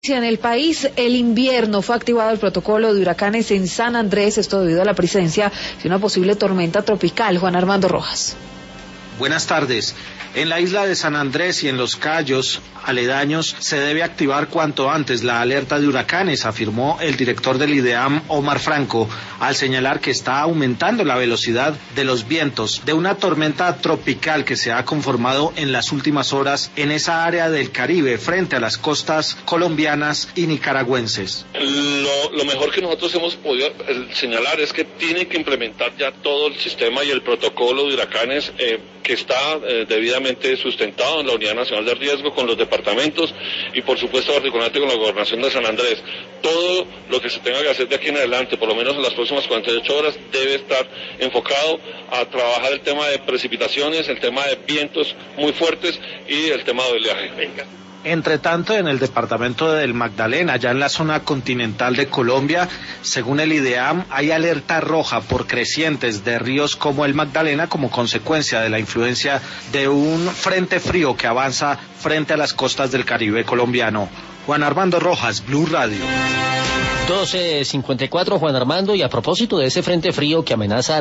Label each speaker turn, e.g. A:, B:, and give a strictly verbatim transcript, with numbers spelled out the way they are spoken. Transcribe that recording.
A: En el país, el invierno fue activado el protocolo de huracanes en San Andrés, esto debido a la presencia de una posible tormenta tropical. Juan Armando Rojas.
B: Buenas tardes. En la isla de San Andrés y en los cayos aledaños se debe activar cuanto antes la alerta de huracanes, afirmó el director del IDEAM, Omar Franco, al señalar que está aumentando la velocidad de los vientos de una tormenta tropical que se ha conformado en las últimas horas en esa área del Caribe, frente a las costas colombianas y nicaragüenses.
C: Lo, lo mejor que nosotros hemos podido señalar es que tienen que implementar ya todo el sistema y el protocolo de huracanes eh, que está eh, debidamente sustentado en la Unidad Nacional de Riesgo con los departamentos y por supuesto particularmente con la Gobernación de San Andrés. Todo lo que se tenga que hacer de aquí en adelante, por lo menos en las próximas cuarenta y ocho horas, debe estar enfocado a trabajar el tema de precipitaciones, el tema de vientos muy fuertes y el tema de oleaje.
B: Entre tanto, en el departamento del Magdalena, ya en la zona continental de Colombia, según el IDEAM, hay alerta roja por crecientes de ríos como el Magdalena como consecuencia de la influencia de un frente frío que avanza frente a las costas del Caribe colombiano. Juan Armando Rojas, Blue Radio.
D: doce cincuenta y cuatro, Juan Armando, y a propósito de ese frente frío que amenaza